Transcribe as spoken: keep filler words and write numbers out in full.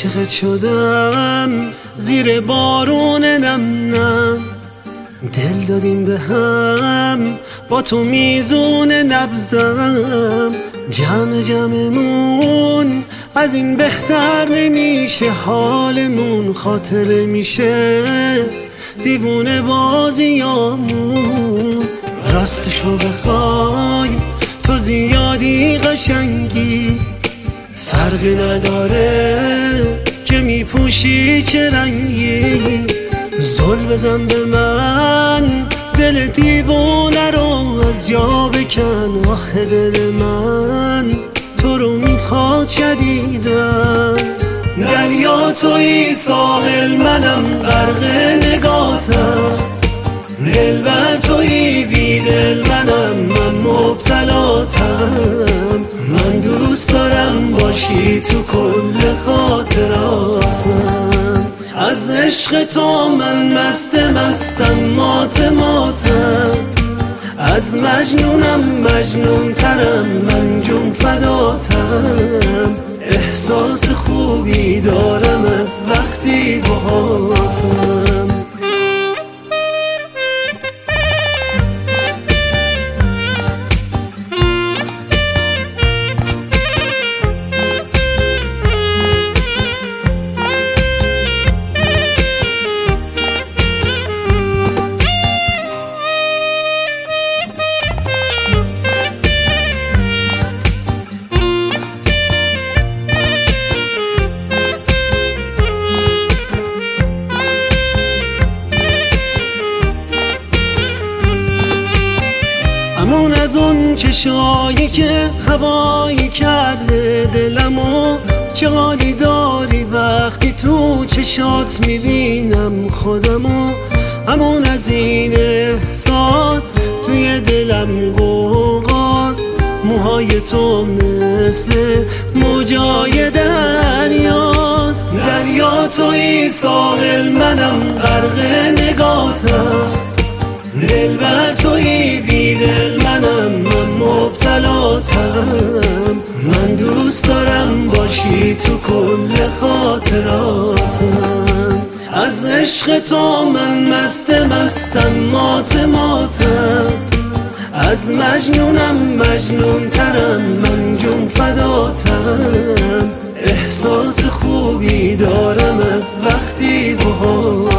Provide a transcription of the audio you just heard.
عاشقت شدم زیر بارون نم نم، دل دادیم به هم با تو میزون نبزم. جمع جمعمون از این بهتر نمیشه، حالمون خاطر میشه دیوونه بازیامون. راستشو بخوای تو زیادی قشنگی، فرقی نداره که میپوشی چه رنگی. زل بزن به من دل دیوونه رو از جا بکن، آخه دل من تو رو میخواد شدیدن. دریا توی ساحل منم غرق نگاتم، دلبر توی بی دل منم من مبتلاتم. من دوست دارم باشی تو کل خاطراتم، از عشق تو من مست مستم مات ماتم. از مجنونم مجنون ترم من جون فداتم. احساس خوبی دارم از وقتی باهاتم. همون از اون چشایی که هوایی کرده دلمو، چه حالی داری وقتی تو چشات میبینم خودمو. همون از این احساس توی دلم قوقاست، موهای تو مثل موجای دریاست. دریا توی ساحل منم غرق نگاتم، دلبر توی بی دل منم من مبتلاتم. من دوست دارم باشی تو کل خاطراتم، از عشق تو من مست مستم مات ماتم. از مجنونم مجنون ترم من جون فداتم. احساس خوبی دارم از وقتی باهاتم.